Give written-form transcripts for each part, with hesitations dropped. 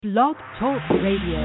Blog Talk Radio.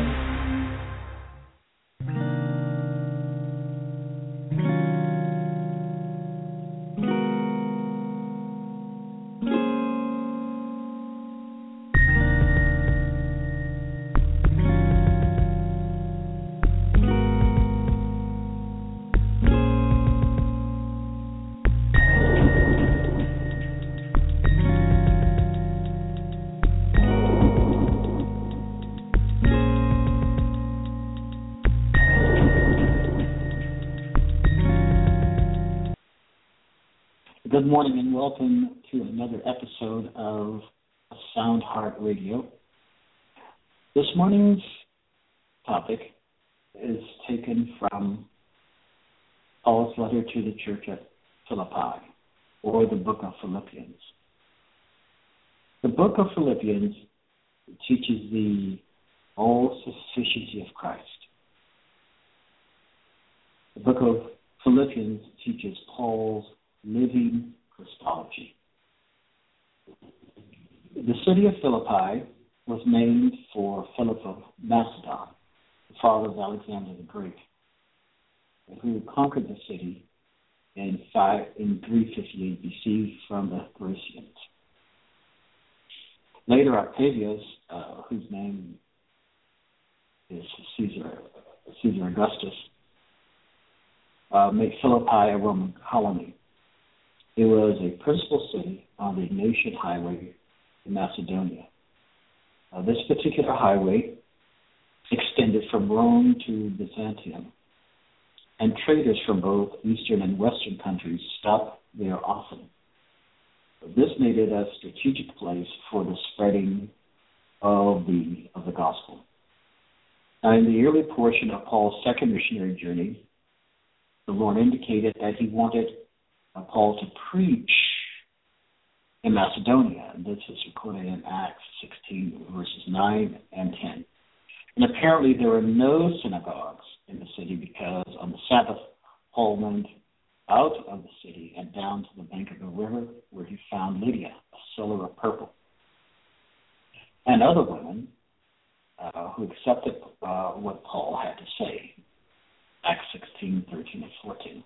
Good morning and welcome to another episode of Sound Heart Radio. This morning's topic is taken from Paul's letter to the church at Philippi, or the book of Philippians. The book of Philippians teaches the all-sufficiency of Christ. The book of Philippians teaches Paul's living Christology. The city of Philippi was named for Philip of Macedon, the father of Alexander the Great, who conquered the city in 358 BC from the Thracians. Later, Octavius, whose name is Caesar Augustus, made Philippi a Roman colony. It was a principal city on the Egnatian Highway in Macedonia. This particular highway extended from Rome to Byzantium, and traders from both Eastern and Western countries stopped there often. This made it a strategic place for the spreading of the gospel. Now, in the early portion of Paul's second missionary journey, the Lord indicated that he wanted Paul to preach in Macedonia. This is recorded in Acts 16, verses 9 and 10. And apparently there were no synagogues in the city because on the Sabbath, Paul went out of the city and down to the bank of the river where he found Lydia, a seller of purple, and other women who accepted what Paul had to say. Acts 16, 13, and 14.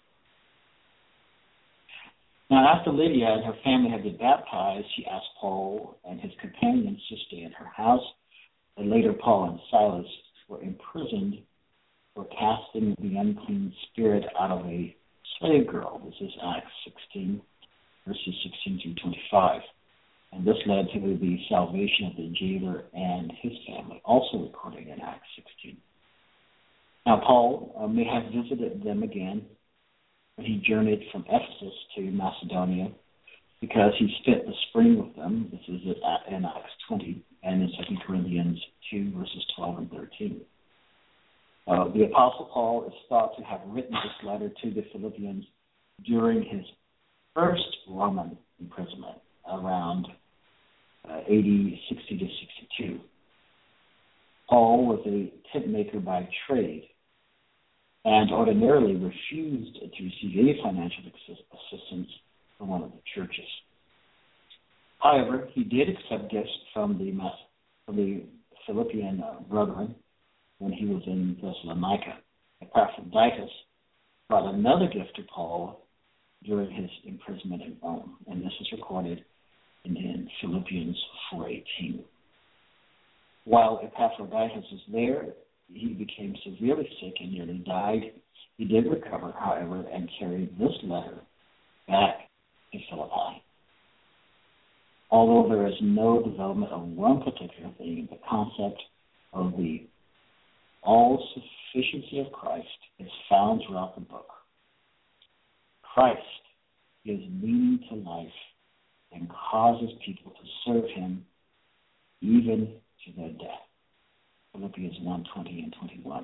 Now, after Lydia and her family had been baptized, she asked Paul and his companions to stay in her house. And later, Paul and Silas were imprisoned for casting the unclean spirit out of a slave girl. This is Acts 16, verses 16 through 25. And this led to the salvation of the jailer and his family, also recorded in Acts 16. Now, Paul may have visited them again. He journeyed from Ephesus to Macedonia because he spent the spring with them. This is in Acts 20 and in 2 Corinthians 2, verses 12 and 13. The Apostle Paul is thought to have written this letter to the Philippians during his first Roman imprisonment around AD 60 to 62. Paul was a tent maker by trade and ordinarily refused to receive any financial assistance from one of the churches. However, he did accept gifts from the Philippian brethren when he was in Thessalonica. Epaphroditus brought another gift to Paul during his imprisonment in Rome, and this is recorded in Philippians 4:18. While Epaphroditus was there, he became severely sick and nearly died. He did recover, however, and carried this letter back to Philippi. Although there is no development of one particular thing, the concept of the all-sufficiency of Christ is found throughout the book. Christ gives meaning to life and causes people to serve him even to their death. Philippians 1:20 and 21.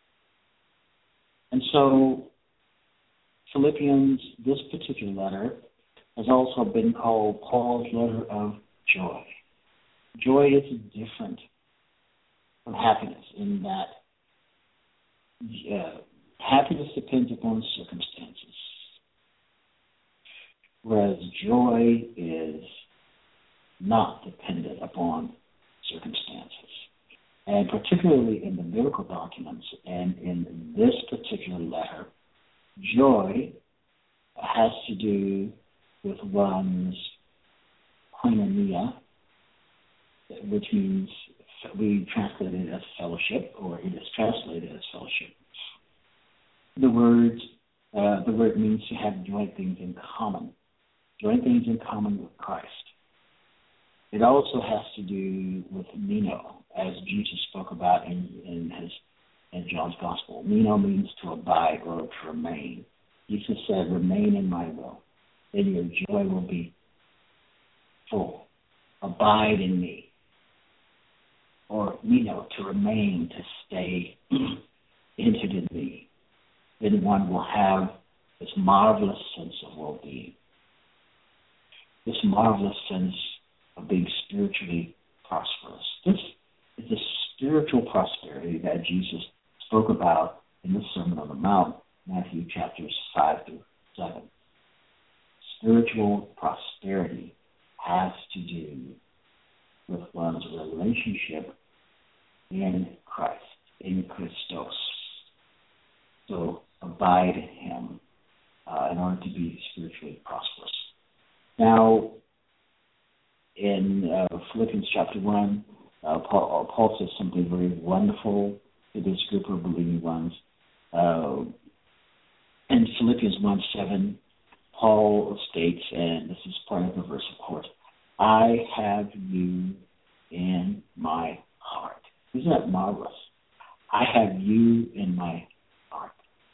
And so, Philippians, this particular letter, has also been called Paul's letter of joy. Joy is different from happiness in that happiness depends upon circumstances, whereas joy is not dependent upon circumstances. And particularly in the biblical documents and in this particular letter, joy has to do with one's koinonia, which means we translate it as fellowship, or it is translated as fellowship. The word means to have joint things in common, joint things in common with Christ. It also has to do with meno, as Jesus spoke about in John's Gospel. Meno means to abide or to remain. Jesus said, "Remain in my will, then your joy will be full. Abide in me." Or meno, to remain, to stay entered in me. Then one will have this marvelous sense of well-being, this marvelous sense of being spiritually prosperous. This is the spiritual prosperity that Jesus spoke about in the Sermon on the Mount, Matthew chapters 5 through 7. Spiritual prosperity has to do with one's relationship in Christ, in Christos. So abide in Him in order to be spiritually prosperous. Now, in Philippians chapter 1, Paul says something very wonderful to this group of believing ones. In Philippians 1:7, Paul states, and this is part of the verse, of course, "I have you in my heart." Isn't that marvelous? I have you in my heart.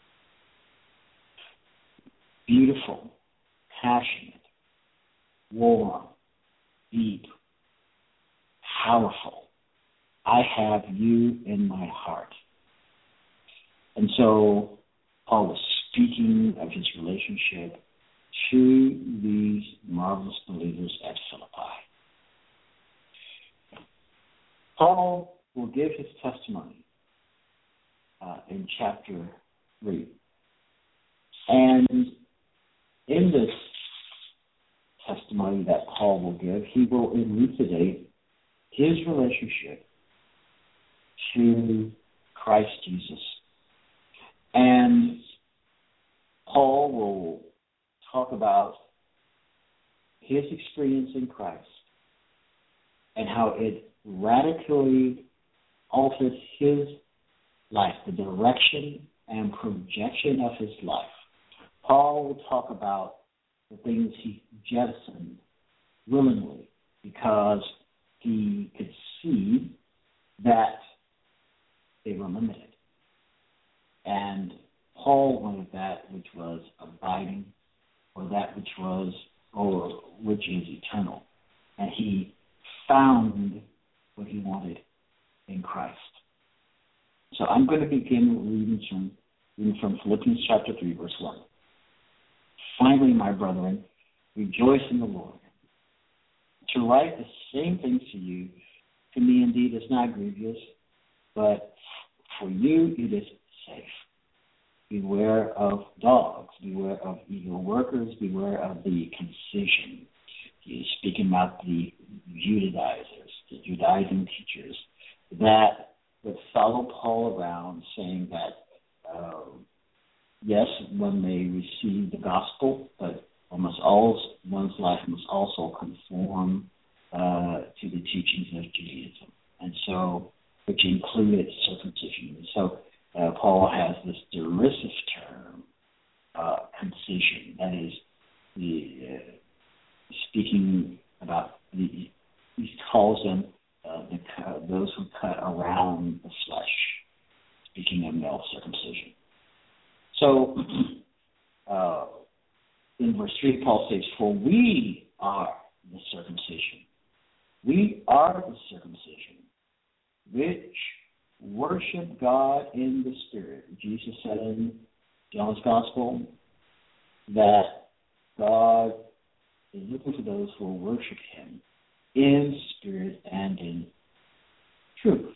Beautiful, passionate, warm, deep, powerful. I have you in my heart. And so Paul was speaking of his relationship to these marvelous believers at Philippi. Paul will give his testimony in chapter 3. And in this testimony that Paul will give, he will elucidate his relationship to Christ Jesus. And Paul will talk about his experience in Christ and how it radically altered his life, the direction and projection of his life. Paul will talk about the things he jettisoned willingly because he could see that they were limited. And Paul wanted that which was abiding, or that which was, or which is eternal. And he found what he wanted in Christ. So I'm going to begin reading from Philippians chapter 3, verse 1. Finally, my brethren, rejoice in the Lord. To write the same things to you, to me indeed is not grievous, but for you it is safe. Beware of dogs, beware of evil workers, beware of the concision. He is speaking about the Judaizers, the Judaizing teachers, that would follow Paul around saying that, yes, one may receive the gospel, but one's life must also conform to the teachings of Judaism, and so, which included circumcision. And so Paul has this derisive term, concision, that is speaking about he calls them those who cut around the flesh, speaking of male circumcision. So in verse 3, Paul says, "For we are the circumcision. We are the circumcision, which worship God in the Spirit." Jesus said in John's Gospel that God is looking for those who will worship Him in spirit and in truth.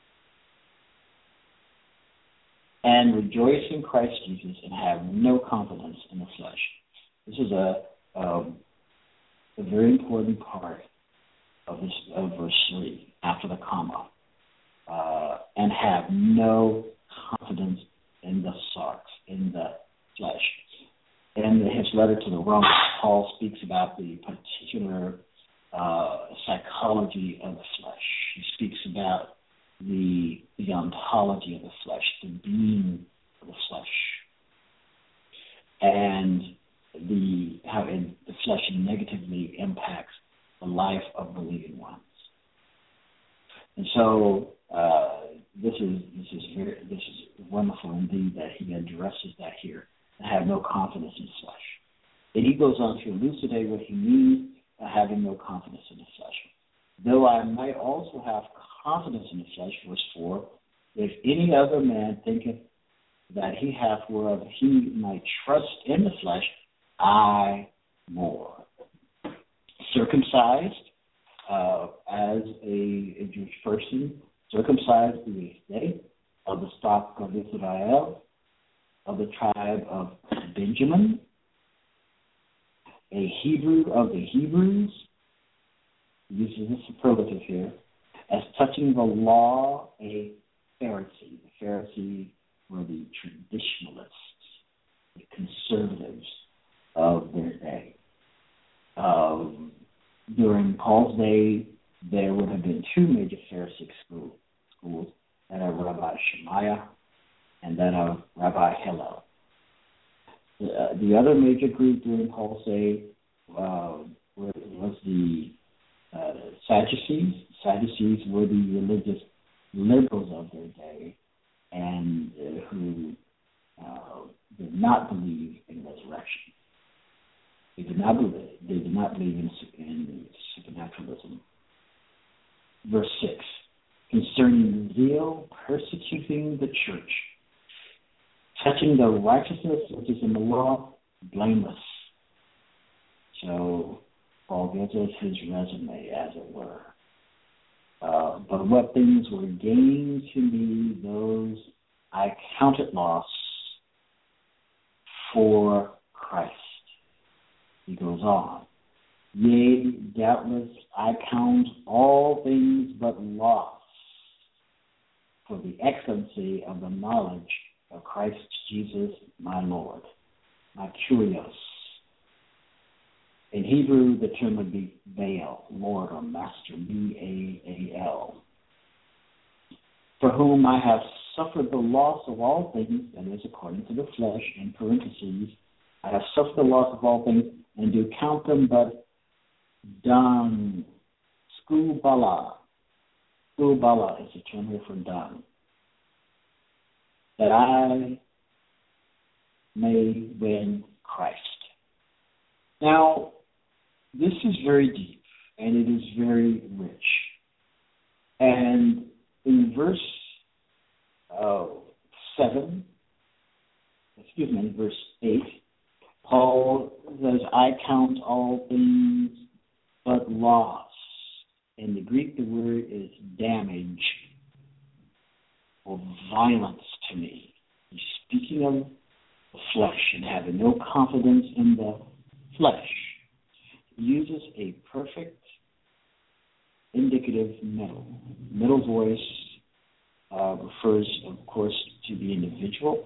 And rejoice in Christ Jesus and have no confidence in the flesh. This is a very important part of verse 3 after the comma. and have no confidence in the sarx, in the flesh. In his letter to the Romans, Paul speaks about the particular psychology of the flesh. He speaks about the ontology of the flesh, the being of the flesh, and how the flesh negatively impacts the life of believing ones. And so this is wonderful indeed that he addresses that here, and have no confidence in the flesh. Then he goes on to elucidate what he means by having no confidence in the flesh. Though I might also have confidence in the flesh, verse 4, if any other man thinketh that he hath whereof he might trust in the flesh, I more. Circumcised as a Jewish person, circumcised to the day of the stock of Israel, of the tribe of Benjamin, a Hebrew of the Hebrews, uses a superlative here, as touching the law, a Pharisee. The Pharisees were the traditionalists, the conservatives of their day. During Paul's day, there would have been two major Pharisaic schools, that of Rabbi Shemaiah and that of Rabbi Hillel. The other major group during Paul's day was the Sadducees. Sadducees were the religious liberals of their day, and who did not believe in resurrection. They did not believe in supernaturalism. Verse 6, concerning zeal persecuting the church, touching the righteousness which is in the law, blameless. So Paul gives us his resume, as it were. But what things were gained to me, those I counted loss for Christ. He goes on. Yea, doubtless I count all things but loss for the excellency of the knowledge of Christ Jesus my Lord, my Kyrios. In Hebrew, the term would be Baal, Lord or Master, B-A-A-L, for whom I have suffered the loss of all things, that is, according to the flesh, in parentheses, I have suffered the loss of all things, and do count them but dung, skubala. Skubala is the term here for dung. That I may win Christ. Now, this is very deep, and it is very rich. And in verse 8, Paul says, I count all things but loss. In the Greek, the word is damage or violence to me. He's speaking of the flesh and having no confidence in the flesh. He uses a perfect indicative middle. Middle voice refers, of course, to the individual.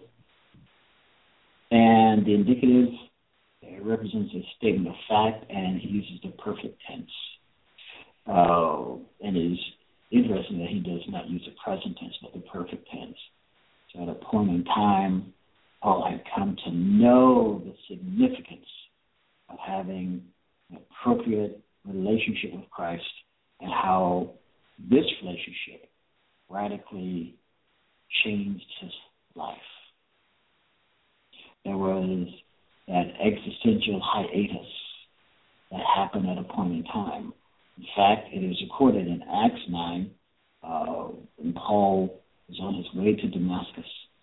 And the indicative represents a statement of fact, and he uses the perfect tense. And it is interesting that he does not use the present tense, but the perfect tense. So at a point in time, Paul had come to know the significance of having an appropriate relationship with Christ, and how this relationship radically changed his life. There was that existential hiatus that happened at a point in time. In fact, it is recorded in Acts 9 when Paul was on his way to Damascus.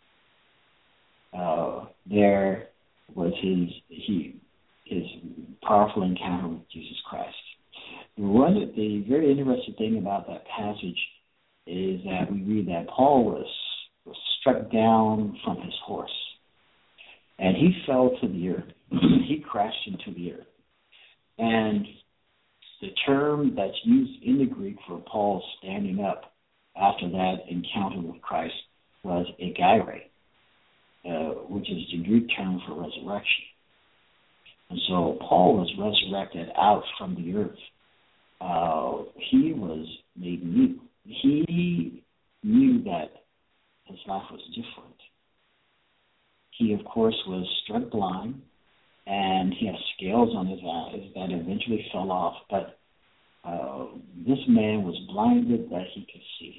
There was his powerful encounter with Jesus Christ. The very interesting thing about that passage is that we read that Paul was struck down from his horse, and he fell to the earth. He crashed into the earth. And the term that's used in the Greek for Paul standing up after that encounter with Christ was agaire, which is the Greek term for resurrection. And so Paul was resurrected out from the earth. He was made new. He knew that his life was different. He, of course, was struck blind, and he had scales on his eyes that eventually fell off. But this man was blinded that he could see.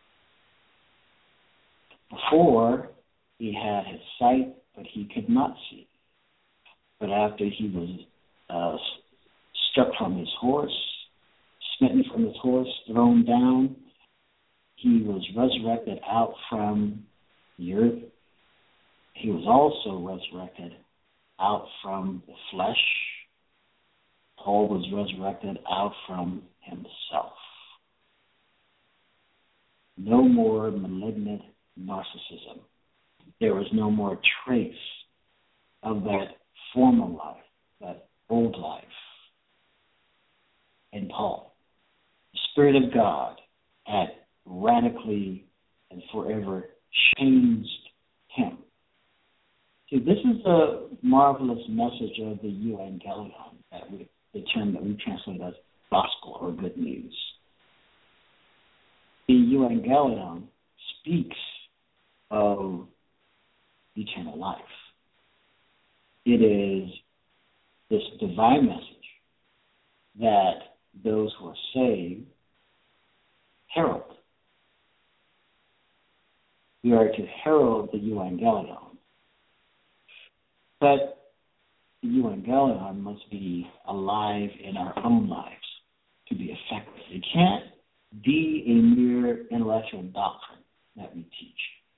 Before, he had his sight, but he could not see. But after he was struck from his horse, smitten from his horse, thrown down, he was resurrected out from the earth. He was also resurrected out from the flesh. Paul was resurrected out from himself. No more malignant narcissism. There was no more trace of that former life, that old life in Paul. The Spirit of God had radically and forever changed him. See, this is the marvelous message of the Evangelion, the term that we translate as gospel or good news. The Evangelion speaks of eternal life. It is this divine message that those who are saved herald. We are to herald the Evangelion. But the Evangelion must be alive in our own lives to be effective. It can't be a mere intellectual doctrine that we teach.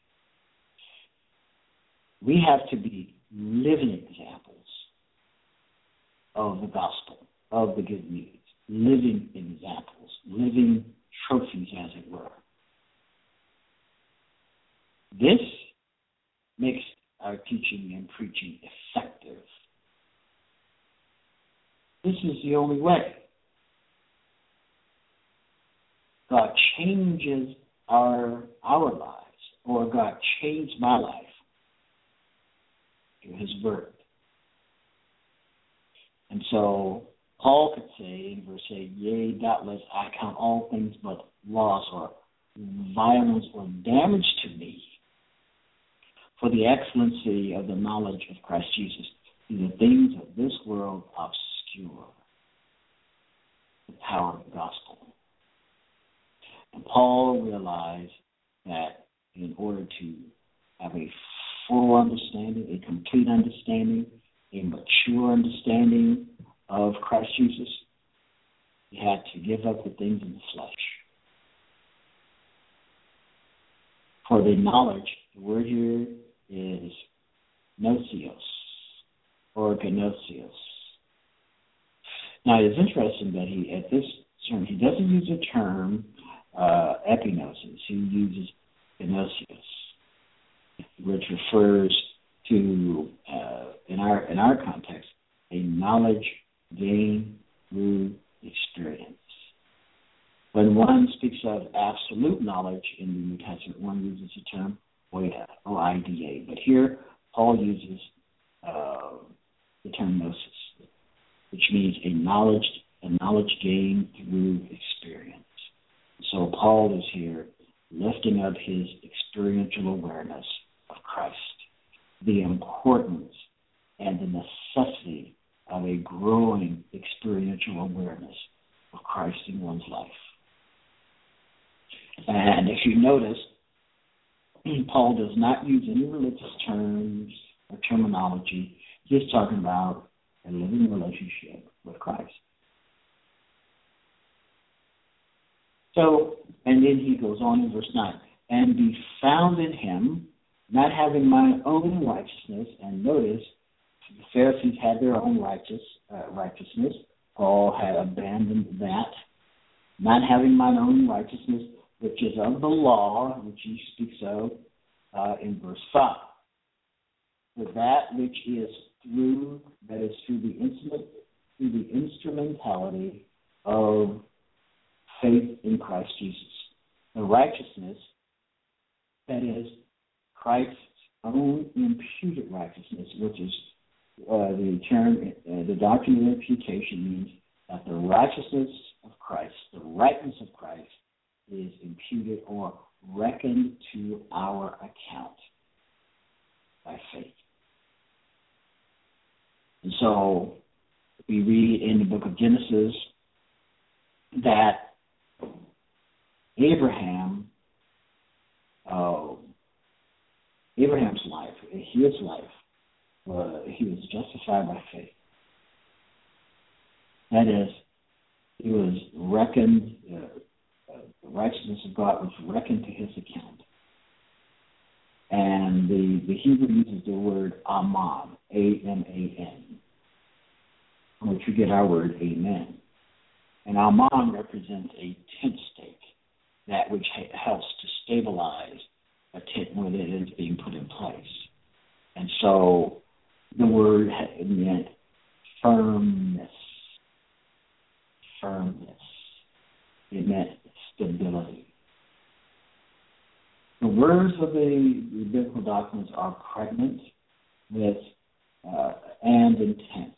We have to be living examples of the gospel, of the good news, living examples, living trophies, as it were. This makes our teaching and preaching effective. This is the only way. God changes our lives, or God changed my life through his word. And so Paul could say in verse 8, yea, doubtless I count all things but loss or violence or damage to me for the excellency of the knowledge of Christ Jesus. The things of this world obscure the power of the gospel. And Paul realized that in order to have a full understanding, a complete understanding, a mature understanding of Christ Jesus, he had to give up the things in the flesh. For the knowledge, the word here is gnoseos, or gnoseos. Now, it is interesting that he, at this term, he doesn't use the term epignosis. He uses gnoseos, which refers to, in our context, a knowledge gained through experience. When one speaks of absolute knowledge in the New Testament, one uses the term oida, O-I-D-A. But here, Paul uses the term gnosis, which means a knowledge gained through experience. So Paul is here lifting up his experiential awareness of Christ, the importance and the necessity of a growing experiential awareness of Christ in one's life. And if you notice, Paul does not use any religious terms or terminology. He's talking about a living relationship with Christ. So, and then he goes on in verse 9, and be found in him, not having my own righteousness. And notice, the Pharisees had their own righteousness. Paul had abandoned that. Not having my own righteousness, which is of the law, which he speaks of in verse 5. But that which is through the instrumentality of faith in Christ Jesus. the righteousness that is Christ's own imputed righteousness, which is the term, the doctrine of imputation means that the righteousness of Christ, the rightness of Christ, is imputed or reckoned to our account by faith. And so we read in the book of Genesis that Abraham's life, his life, he was justified by faith. That is, he was reckoned, the righteousness of God was reckoned to his account. And the Hebrew uses the word aman, A-M-A-N, from which we get our word amen. And aman represents a tent stake, that which helps to stabilize a tent when it is being put in place. And so the word meant firmness. It meant stability. The words of the biblical doctrines are pregnant with and intense.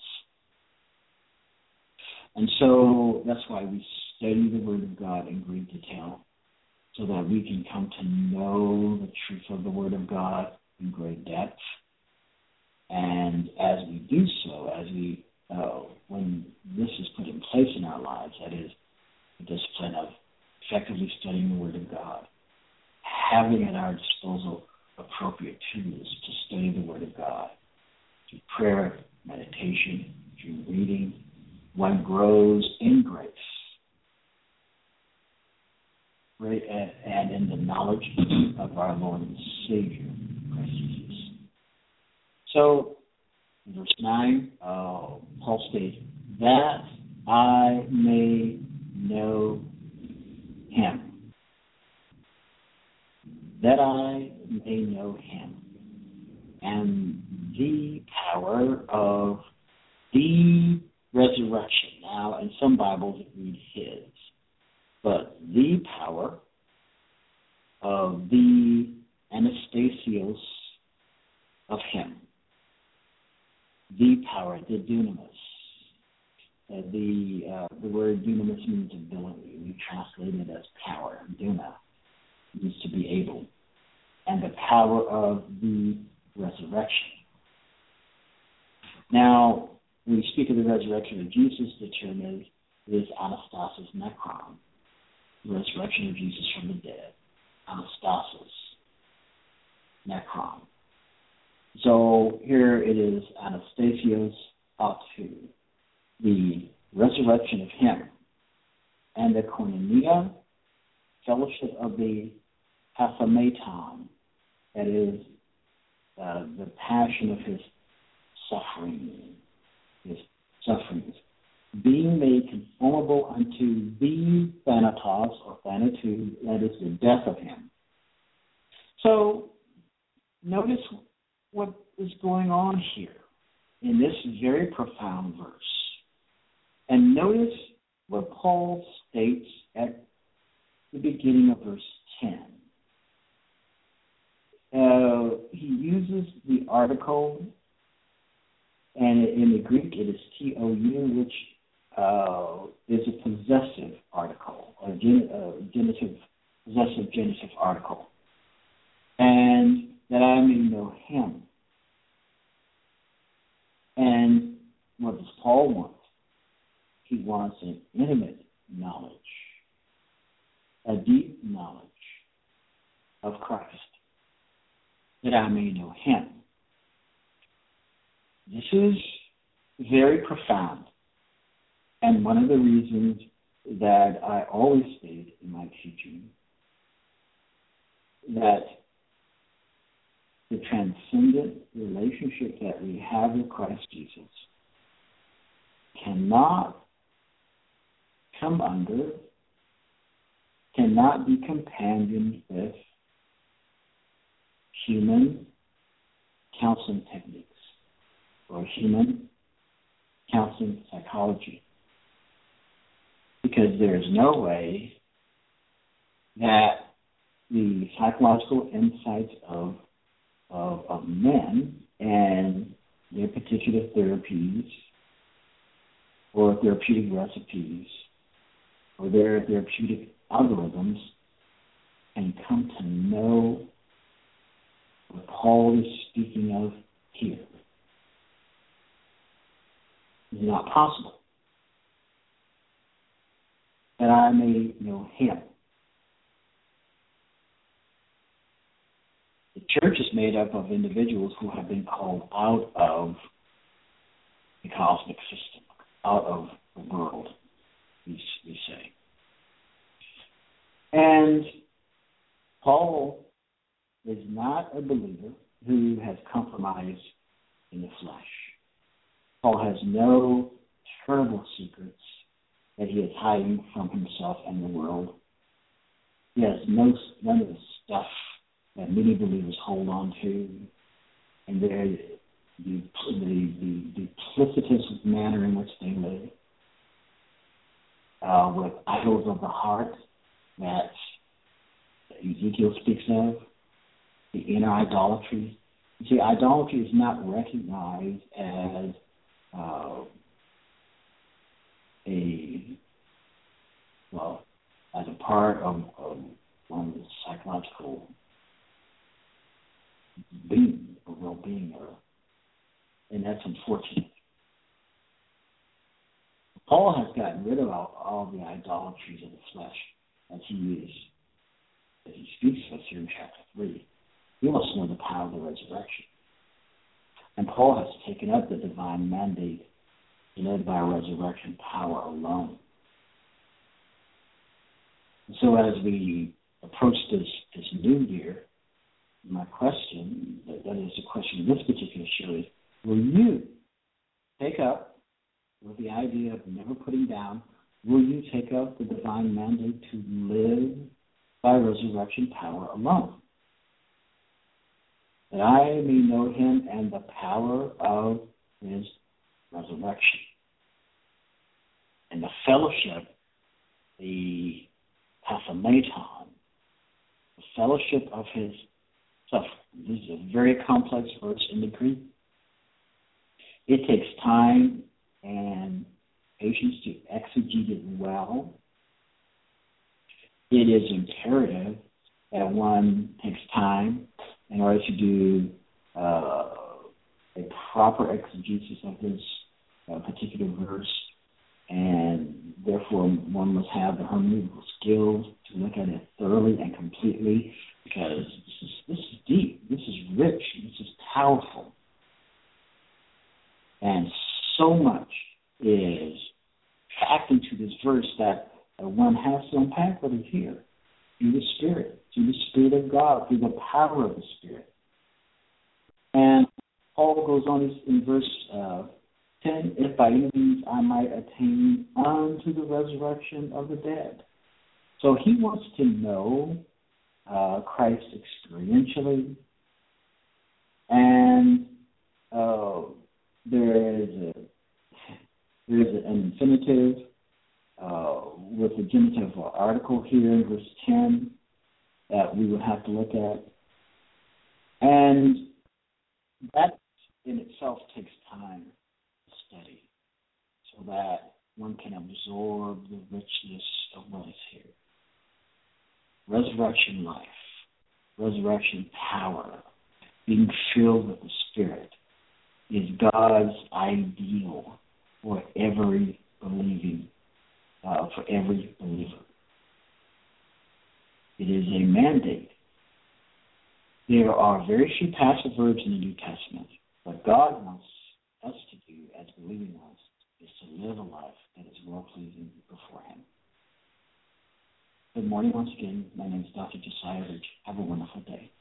And so that's why we study the Word of God in great detail, so that we can come to know the truth of the Word of God in great depth. And as we do so, when this is put in place in our lives, that is the discipline of effectively studying the Word of God, having at our disposal appropriate tools to study the Word of God, through prayer, meditation, through reading, one grows in grace, right, and in the knowledge of our Lord and Savior, Christ Jesus. So, in verse 9, Paul states, that I may know him. That I may know him. And the power of the resurrection. Now, in some Bibles, it reads his. But the power of the anastasios of him. The power, the dunamis. The word dunamis means ability. We translate it as power. Duna means to be able. And the power of the resurrection. Now, when we speak of the resurrection of Jesus, the term is anastasis necron. The resurrection of Jesus from the dead. Anastasis necron. So here it is Anastasios autou, the resurrection of him, and the koinonia, fellowship of the pathometon, that is the passion of his sufferings, being made conformable unto the thanatos, or thanatude, that is the death of him. So notice what is going on here in this very profound verse. And notice what Paul states at the beginning of verse 10. He uses the article, and in the Greek it is tou, which is a possessive article, a possessive genitive article. And that I may know him. And what does Paul want? He wants an intimate knowledge, a deep knowledge of Christ, that I may know him. This is very profound, and one of the reasons that I always state in my teaching that the transcendent relationship that we have with Christ Jesus cannot be companioned with human counseling techniques or human counseling psychology. Because there is no way that the psychological insights of men and their particular therapies or therapeutic recipes or their therapeutic algorithms and come to know what Paul is speaking of here. It's not possible. That I may know him. The church is made up of individuals who have been called out of the cosmic system, out of the world, we say. And Paul is not a believer who has compromised in the flesh. Paul has no terrible secrets that he is hiding from himself and the world. He has none of the stuff that many believers hold on to, and the duplicitous manner in which they live, with idols of the heart that Ezekiel speaks of, the inner idolatry. You see, idolatry is not recognized as as a part of one's psychological being or well-being, and that's unfortunate. Paul has gotten rid of all the idolatries of the flesh as he speaks to us here in chapter 3. He wants to know the power of the resurrection. And Paul has taken up the divine mandate led by resurrection power alone. And so as we approach this new year, my question, that is the question of this particular show, is will you take up with the idea of never putting down, will you take up the divine mandate to live by resurrection power alone? That I may know him and the power of his resurrection. And the fellowship, the pathematon, the fellowship of his suffering. This is a very complex verse in the Greek. It takes time and patience to exegete it well. It is imperative that one takes time in order to do a proper exegesis of this particular verse, and therefore one must have the hermeneutical skills to look at it thoroughly and completely, because this is deep, this is rich, this is powerful, and so much is packed into this verse that one has to unpack what is here through the Spirit of God, through the power of the Spirit. And Paul goes on in verse 10, if by any means I might attain unto the resurrection of the dead. So he wants to know Christ experientially, and there is an infinitive with the genitive article here in verse 10 that we would have to look at. And that in itself takes time to study so that one can absorb the richness of what is here. Resurrection life, resurrection power, being filled with the Spirit is God's ideal for every believer. It is a mandate. There are very few passive verbs in the New Testament. What God wants us to do as believing ones is to live a life that is well-pleasing before Him. Good morning once again. My name is Dr. Josiah Rich. Have a wonderful day.